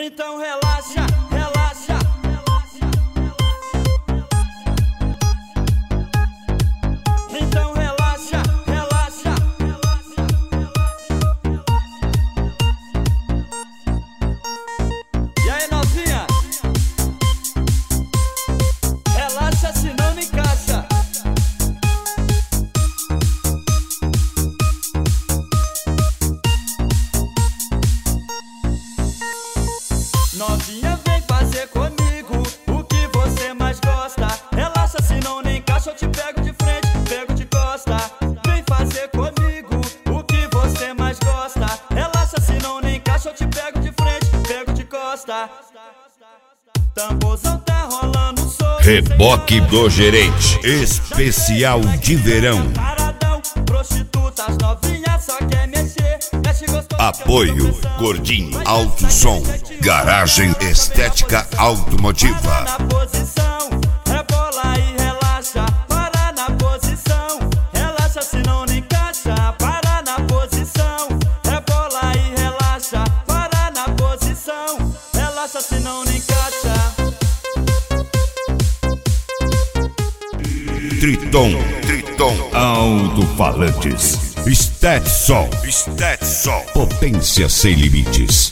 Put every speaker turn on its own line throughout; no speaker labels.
Então relaxa, relaxa. Então relaxa, relaxa. E aí, novinha? Relaxa, senão não encaixa. Novinha, vem fazer comigo o que você mais gosta. Relaxa, senão nem encaixa, eu te pego de frente, pego de costa. Vem fazer comigo o que você mais gosta. Relaxa, senão nem encaixa, eu te pego de frente, pego de costa. Tamborzão tá rolando solto.
Reboque do Gerente, especial de verão.
Paradão, prostitutas novinha só quer mexer, mexe gostoso.
Apoio Gordinho Alto Som, Garagem Estética Automotiva.
Na posição, rebola e relaxa. Para na posição, relaxa, senão não encaixa. Para na posição, rebola e relaxa. Para na posição, relaxa, senão não encaixa.
Triton Alto-Falantes, Stetson, potência sem limites.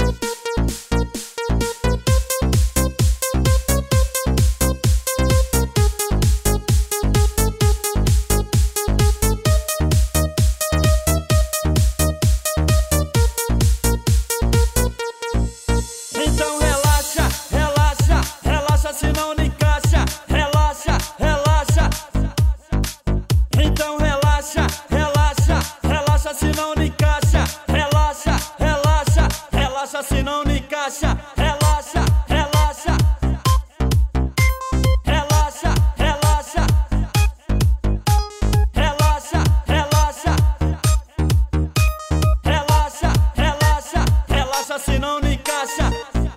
Então relaxa, relaxa, relaxa, senão não encaixa. Relaxa, relaxa. Então relaxa, relaxa, relaxa, senão não encaixa. Relaxa, relaxa, relaxa, senão não encaixa. Relaxa, relaxa. Relaxa, relaxa. Relaxa, relaxa. Relaxa, relaxa, relaxa, senão não encaixa.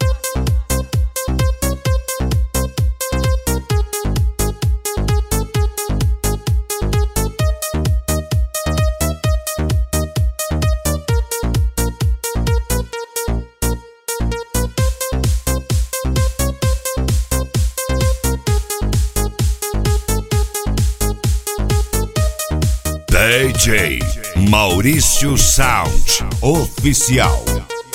DJ Maurício Sound Oficial.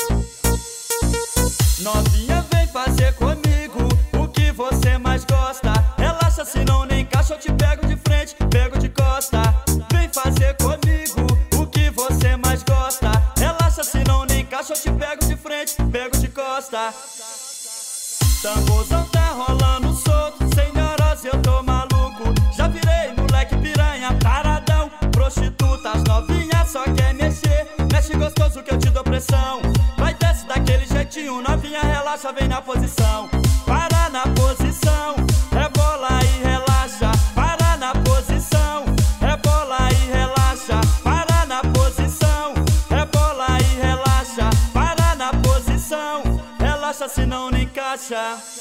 Novinha, vem fazer comigo o que você mais gosta. Relaxa, senão nem encaixa, eu te pego de frente, pego de costa. Vem fazer comigo o que você mais gosta. Relaxa, senão nem encaixa, eu te pego de frente, pego de costa. Tamborzão tá rolando solto, senhorosa, eu tô maluco. Já virei moleque piranha, paradão, prostitutas novinha só quer mexer, mexe gostoso que eu te dou pressão. Vai desce daquele jeitinho, novinha, relaxa, vem na posição. Para na posição, rebola e relaxa. Para na posição, rebola e relaxa. Para na posição, rebola e relaxa. Para na posição, relaxa, senão não encaixa.